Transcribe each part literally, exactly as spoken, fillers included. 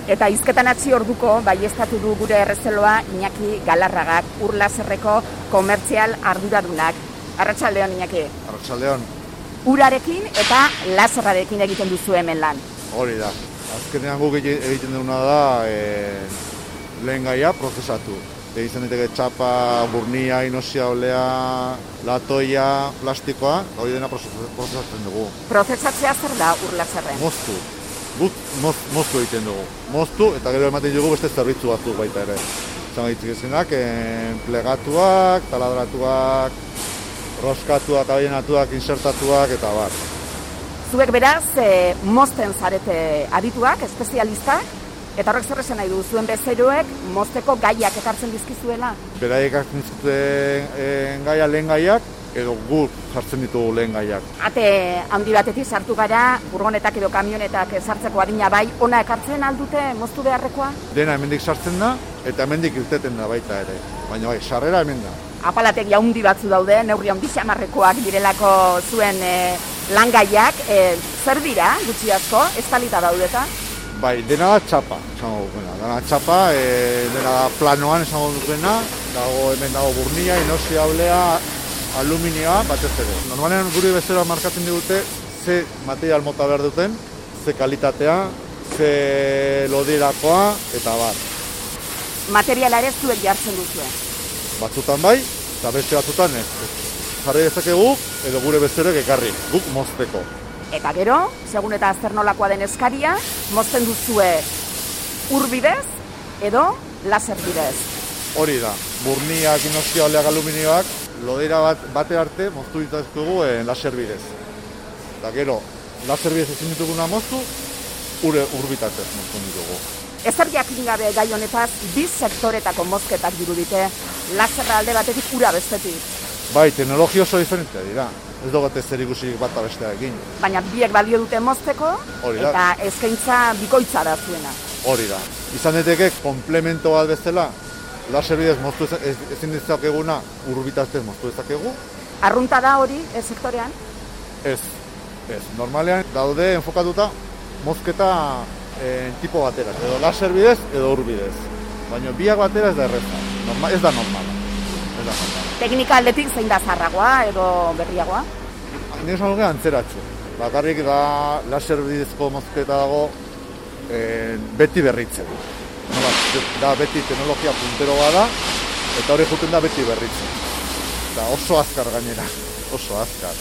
Eta hizketan atzi orduko baieztatu du gure errezeloa Iñaki Galarragak, ur laserreko komertzial arduradunak. Arratsaldeon, Iñaki. Arratsaldeon. Urarekin eta laserrarekin egiten duzu hemen lan. Hori da. Azkenean guk egiten duguna da e, lehen gaia prozesatu. Egiten diteke txapa, burnia, inosia, olea, latoia, plastikoa, hori dena prozesatzen dugu. Prozesatzea zer da ur laserren? Moztu. Guk moz, moztu egiten dugu. Moztu eta gero ematen dugu beste zerbitzu batzuk baita ere. Zan egitzenak, plegatuak, taladratuak, roskatuak, abienatuak, insertatuak eta bar. Zuek beraz, e, mozten zarete adituak, espezialistak, eta horrek zer esan nahi du, zuen bezeroek mozteko gaiak ekartzen dizkizuela? Beraiek hartzen zuten gaia lehen gaiak, edo guk jartzen ditugu lehen gaiak. Ate handi batetik sartu gara, furgonetak edo kamionetak sartzeko adina bai, ona ekartzen aldute moztu beharrekoa? Dena hemendik sartzen da, eta hemendik irteten da baita ere. Baina bai, sarrera hemen da. Apalategia handi batzu daude, neurri handi xamarrekoak direlako zuen e, langaiak, e, zer dira, gutxi asko, estalita daudeta? Bai, dena da txapa, esango dukena. Dena txapa, e, dena da planoan esango dukena, dago hemen dago burnia, inosia, olea, aluminioa, batez ere. Normalean guri bezala markatzen digute ze material mota behar duten, ze kalitatea, ze lodirakoa, eta bar. Materiala ere zuek jartzen duzue? Batzutan bai, eta beste batzutan ez. Jarri dezakegu, edo gure bezerek ekarri, guk mozteko. Eta gero, segun eta zer nolakoa den eskaria, mozten duzue ur bidez edo laser bidez. Hori da, burniak, inosia, oleak, aluminioak, lodera bat, bate arte moztu dituzkugu eh, laser bidez. Eta gero, laser bidez ezin dituguna moztu, ure urbitatez moztu ditugu. Ezer jakin gabe gai honetaz, bi sektoretako mozketak dirudite, laserra alde batetik, ura bestetik. Bai, teknologia oso diferentea dira. Ez dugu zer ikusirik bat bestearekin. Baina biek balio dute mozteko, eta eskaintza bikoitza da zuena. Hori da. Izan daiteke komplemento bat bezala, laser bidez moztu ezin dezakeguna urbitaztez moztu dezakegu. Arrunta da hori, ez sektorean? Ez, ez. Normalean daude enfokatuta mozketa en tipo batera, edo laser bidez edo ur bidez. Baina biak batera ez da erreza, Norma, ez da normala. Ez da normala. Teknika aldetik zein da zarragoa edo berriagoa? Nire esan dugu antzeratxo. Bakarrik da laser bidezko mozketa dago eh, beti berritzen. No, da beti teknologia puntero bada eta hori juten da beti berritzen. Da oso azkar gainera, oso azkar.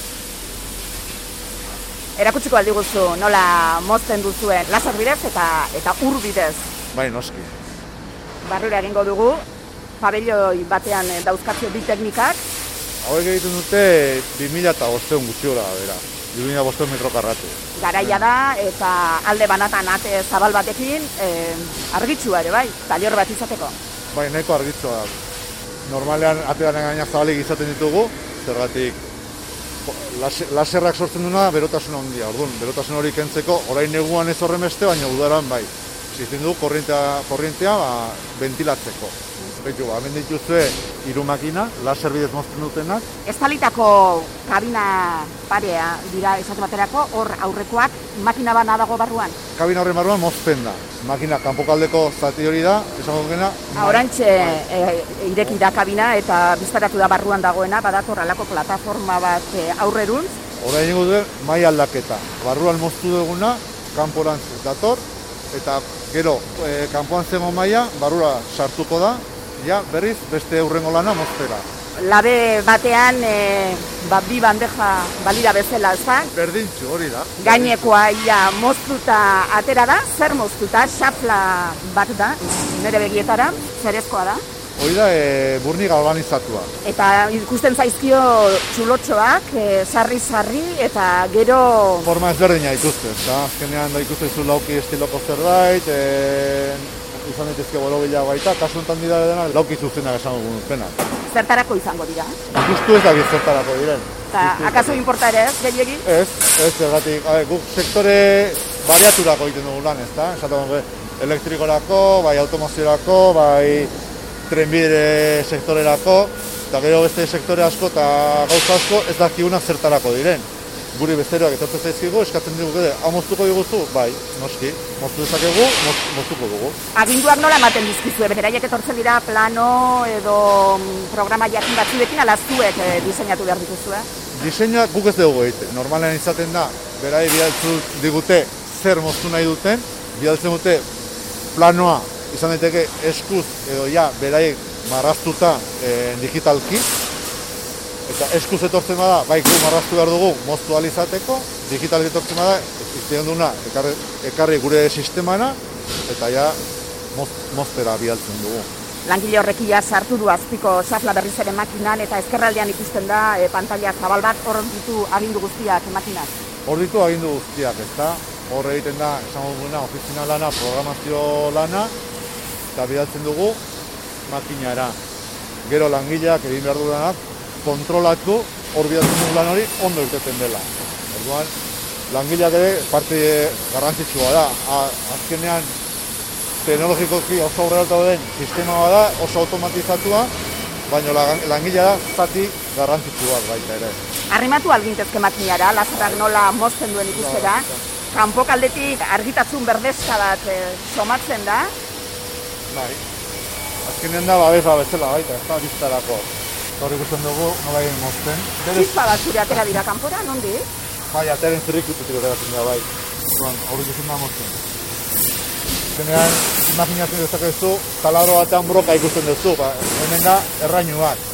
Erakutsiko aldi guzu, nola mozten duzuen laser bidez eta, eta ur bidez. Bai, noski. Barrura egingo dugu, pabelloi batean dauzkatzio bi teknikak. Hauek egiten dute bi mila bostehun gutxiora bera, bi mila bostehun metro karratu. Garaia da eta alde banatan ate zabal batekin e, argitsua ere bai, talior bat izateko. Bai, nahiko argitsua da. Normalean atearen gaina zabalik izaten ditugu, zergatik laserrak sortzen duna berotasun handia. Orduan, berotasun hori kentzeko, orain neguan ez horren beste, baina udaran bai. Existitzen du korrientea, korrientea ba, ventilatzeko. Beitu, ba, hemen dituzue hiru makina, laser bidez mozten dutenak. Estalitako kabina parea dira esate baterako, hor aurrekoak makina bana dago barruan? Kabina horren barruan mozten da. Makina kanpokaldeko zati hori da, esango gena. Horantxe e, ireki da kabina eta biztaratu da barruan dagoena, badator alako plataforma bat e, aurreruntz. Hora egingo duen, mai aldaketa. Barruan moztu duguna, kanporantz dator, eta gero, e, kanpoan zengo maia, barrura sartuko da, ja, berriz, beste hurrengo lana moztera. Labe batean, e, ba, bi bandeja balira bezala, ez da? Berdintxu, hori da. Gainekoa, ia, moztuta atera da, zer moztuta, xafla bat da, nire begietara, zerezkoa da. Hori da, e, burni galvanizatua. Eta ikusten zaizkio txulotxoak, e, sarri-sarri, eta gero... Forma ezberdina dituzte, eta azkenean da ikusten zu lauki estiloko zerbait, e... izan daitezke borobila baita, kasu enten dira dena, lauki zuzenak esango gupenak. Zertarako izango dira? Ikustu ez dakit zertarako diren. Eta, akaso importa ere ez, gehiagin? Ez, ez, ergatik, guk sektore bariaturako egiten dugu lan, ez da? Esaten elektrikorako, bai automoziorako, bai trenbide sektorerako, eta gero beste sektore asko eta gauza asko ez dakiguna zertarako diren. guri bezeroak etortzen zaizkigu, eskatzen dugu, hau moztuko diguzu? Bai, noski, moztu dezakegu, moztuko dugu. Aginduak nola ematen dizkizue, beraiek etortzen dira plano edo programa jakin batzuekin, ala zuek e, diseinatu behar dituzue? Diseinua guk ez dugu egiten, normalean izaten da, berai bidaltzu digute zer moztu nahi duten, bidaltzen dute planoa izan daiteke eskuz edo ja beraiek marraztuta e, digitalki, eta eskuz etortzen bada, bai gu marraztu behar dugu moztu alizateko, digital etortzen bada, izten duna ekarri, ekarri gure sistemana, eta ja moz, moztera bidaltzen dugu. Langile horrekia sartu du azpiko xafla berriz ere makinan, eta ezkerraldean ikusten da e, pantalla zabal bat, hor ditu agindu guztiak makinak. Hor ditu agindu guztiak, ezta? Hor egiten da, esango duguna, ofizina lana, programazio lana, eta bidaltzen dugu makinara. Gero langileak egin behar dudanak, kontrolatu hor bidaltzen dugu lan hori ondo irteten dela. Orduan, langileak ere parte garrantzitsua da. A, azkenean, teknologikoki oso aurreratu den sistema bada, oso automatizatua, baina langilea da zati garrantzitsua baita ere. Arrimatu algintezke makinara, laserrak nola mozten duen ikustera, kanpo kaldetik argitasun berdezka bat e, somatzen da. Bai, azkenean da babesa bezala baita, ez da biztarako. Hor ikusten dugu, nola egin mozten. Zizpa bat zure atera dira kanpora, nondi? Bai, ateren zirrikututik ateratzen dira, bai. Hor ikusten da mozten. Zenean, imaginatzen dezakezu, taladro batean broka ikusten duzu, ba, hemen da errainu bat.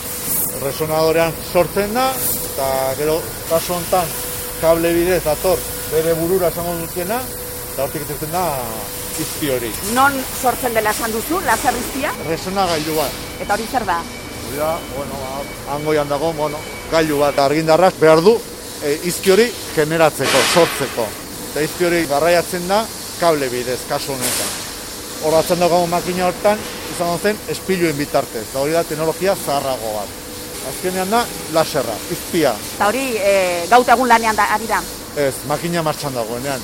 Resonadorean sortzen da, eta gero kasu honetan kable bidez dator bere burura esango dutena, eta hortik ikusten da izpi hori. Non sortzen dela esan duzu, laser izpia? Resonagailu bat. Eta hori zer da? Da, bueno, hangoian dago, bueno, gailu bat argindarrak behar du e, izki hori generatzeko, sortzeko. Eta izki hori garraiatzen da kable bidez, kasu honetan. Horatzen dago makina hortan, izan zen espiluen bitartez, eta hori da teknologia zaharrago bat. Azkenean da, laserra, izpia. Eta hori e, gaut egun lanean da, ari da? Ez, makina martxan dagoenean.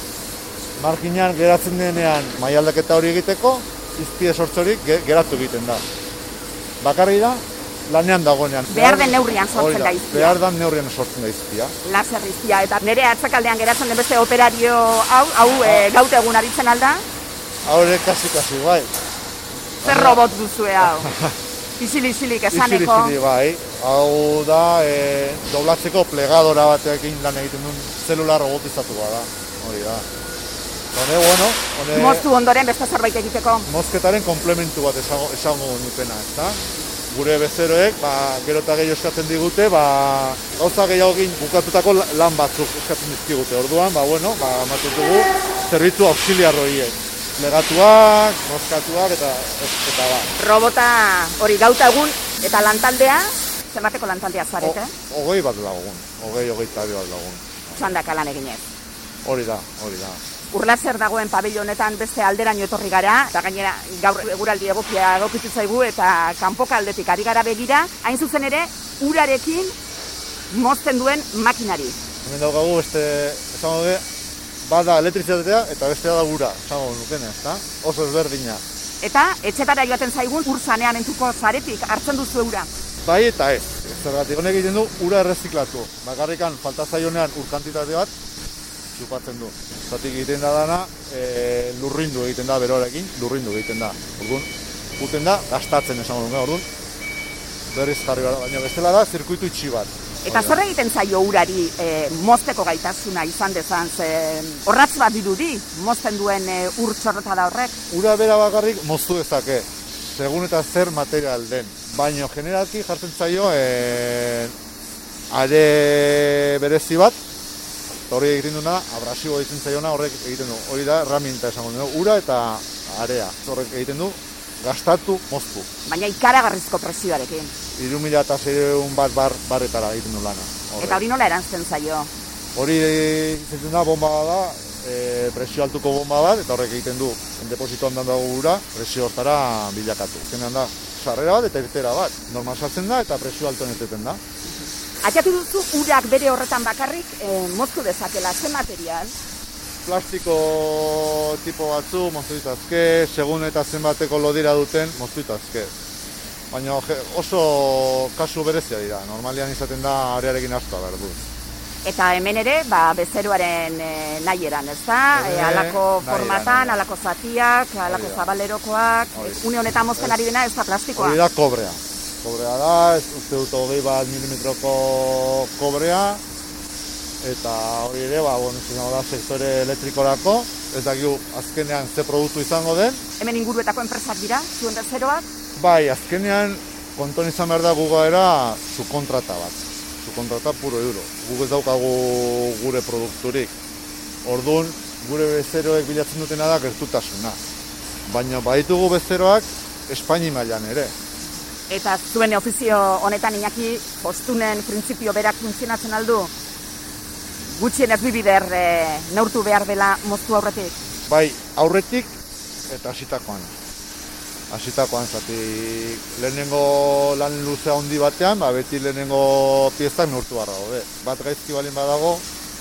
Makinan geratzen denean maialdaketa hori egiteko, izpide sortzorik geratu egiten da. Bakarri da, lanean dagoenean. Behar den neurrian sortzen da izpia. Behar den neurrian sortzen da izpia. Laser izpia, eta nire atzakaldean geratzen den beste operario hau, hau e, gaut egun aritzen alda? Hau ere kasi-kasi, bai. Zer robot duzue hau? Isili-isilik esaneko? Isili-isilik, bai. Hau da, e, doblatzeko plegadora batekin lan egiten duen zelula robotizatua da. Hori da. Hone, bueno, hone... Moztu ondoren beste zerbait egiteko? Mozketaren komplementu bat esango, esango nukena, ez da? Gure bezeroek, ba, gero eta gehiago eskatzen digute, ba, gauza gehiago egin bukatutako lan batzuk eskatzen dizkigute. Orduan, ba, bueno, ba, ematen dugu zerbitzu auxiliar horiek. Legatuak, mozkatuak eta eta ba. Robota hori gauta egun eta lantaldea, zenbateko lantaldea zarete? Hogei bat lagun, hogei, hogei tabi bat lagun. Txandaka lan eginez. Hori da, hori da. Urlazer dagoen pabilo honetan beste alderaino etorri gara, eta gainera gaur eguraldi egokia egokitu zaigu eta kanpoka aldetik ari gara begira, hain zuzen ere, urarekin mozten duen makinari. Hemen daukagu beste, esango dugu, bada elektrizitatea eta bestea da ura, esango nukene, ezta? Oso ezberdina. Eta etxetara joaten zaigun ur sanean entuko zaretik hartzen duzu ura. Bai eta ez. Zergatik honek egiten du ura erreziklatu. Bakarrikan falta zaionean ur kantitate bat txupatzen du. Zatik egiten da dana, e, lurrindu egiten da beroarekin, lurrindu egiten da. Orduan, guten da, gastatzen esango dugu, orduan, berriz jarri behar, baina bestela da, zirkuitu itxi bat. Eta zer egiten zaio urari e, mozteko gaitasuna izan dezan, ze horratz bat dirudi, mozten duen e, ur txorrota da horrek? Ura bera bakarrik moztu dezake, segun eta zer material den. Baina generalki jartzen zaio e, are berezi bat, eta hori egiten duna, abrasibo egiten zaiona horrek egiten du. Hori da, herramienta esango du, ura eta area. Horrek egiten du, gastatu, moztu. Baina ikaragarrizko presioarekin. Hiru mila eta zeireun bat bar, barretara egiten du lana. Horrek. Eta hori nola erantzten zaio? Hori egiten da, bomba da, e, presio altuko bomba bat, eta horrek egiten du, depositoan dan dago ura, presio hortara bilakatu. Zenean da, sarrera bat eta irtera bat. Normal sartzen da eta presio altoen eteten da. Atxatu duzu urak bere horretan bakarrik e, moztu dezakela, ze material? Plastiko tipo batzu moztu ditazke, segun eta zenbateko lodira duten moztu ditazke. Baina oso kasu berezia dira, normalian izaten da arearekin asko behar du. Eta hemen ere, ba, bezeroaren e, nahieran, ez da? E, alako formatan, alako zatiak, alako zabalerokoak, une honetan mozten ari dena ez da plastikoa. Hori da kobrea. Kobrea da, ez uste dut hogei bat milimetroko kobrea, eta hori ere, ba, bueno, izango da sektore elektrikorako, ez dakigu azkenean ze produktu izango den. Hemen inguruetako enpresak dira, zuen bezeroak? Bai, azkenean konton izan behar da gugaera subkontrata bat. Subkontrata puro euro. Guk ez daukagu gure produkturik. Orduan, gure bezeroek bilatzen dutena da gertutasuna. Baina baditugu bezeroak Espaini mailan ere. Eta zuen ofizio honetan Iñaki, postunen printzipio berak funtzionatzen aldu? Gutxienez bi bider e, neurtu behar dela moztu aurretik? Bai, aurretik eta hasitakoan. Hasitakoan, zatik lehenengo lan luzea handi batean, ba, beti lehenengo piezak neurtu barra gaude. Bat gaizki balin badago,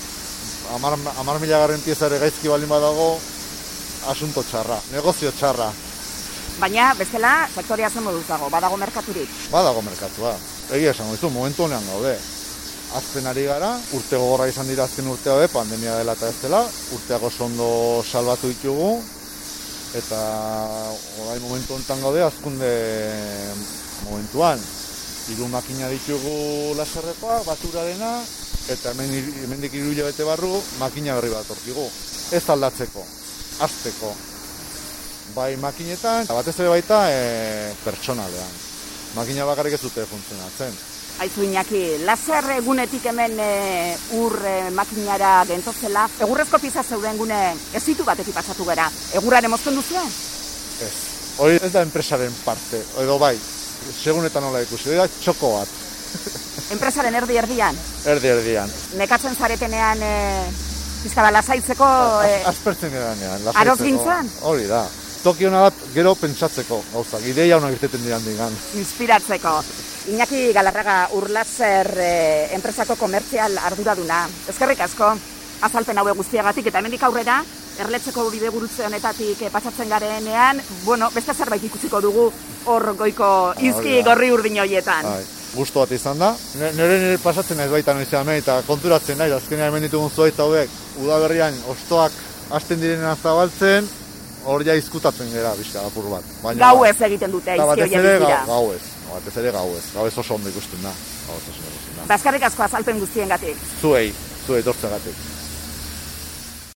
hamar milagarren pieza ere gaizki balin badago, asunto txarra, negozio txarra. Baina, bestela, sektorea zen moduz dago, badago merkaturik? Badago merkatua. Egia esango dizu, momentu honean gaude. Azten ari gara, urte gogorra izan dira azken urte hau, pandemia dela eta ez dela, urteak oso ondo salbatu ditugu, eta orain momentu honetan gaude, azkunde momentuan. Hiru makina ditugu laserrekoak, baturarena, eta hemendik hiru hilabete barru makina berri bat orkigu. Ez aldatzeko, hasteko. Bai makinetan, batez ere baita e, pertsonalean. Makina bakarrik ez dute funtzionatzen. Aizu Iñaki, laser egunetik hemen e, ur e, makinara gentozela, egurrezko pieza zeuden gune ez ditu batetik pasatu gara. Egurraren mozten duzuen? Ez. Hori ez da enpresaren parte, edo bai, segunetan nola ikusi, hori da txoko bat. Enpresaren erdi erdian? Erdi erdian. Nekatzen zaretenean e, pizkaba lasaitzeko... E, Aspertzen geranean, lasaitzeko. Aroz gintzan? Hori da. Toki hona bat gero pentsatzeko, gauzak, ideia hona irteten diran digan. Inspiratzeko. Iñaki Galarraga Urlaser eh, enpresako komertzial arduraduna. Eskerrik asko, azalpen haue guztiagatik, eta hemendik aurrera, erletzeko bide gurutze honetatik eh, pasatzen garenean, bueno, beste zerbait ikusiko dugu hor goiko izki gorri urdin horietan. Gustu bat izan da. Nire nire pasatzen naiz baita noiz hemen, eta konturatzen naiz, azkenean hemen ditugun zuait hauek, udaberrian ostoak hasten direnen zabaltzen, hor ja izkutatzen gara, bizka, apur bat. Gau ez egiten dute, izki horien dira. Gau ez, batez ere gau ez. Gau ez oso ondo ikusten da. Baskarrik asko azalpen guztien gatik. Zuei, zuei dortzen gatik.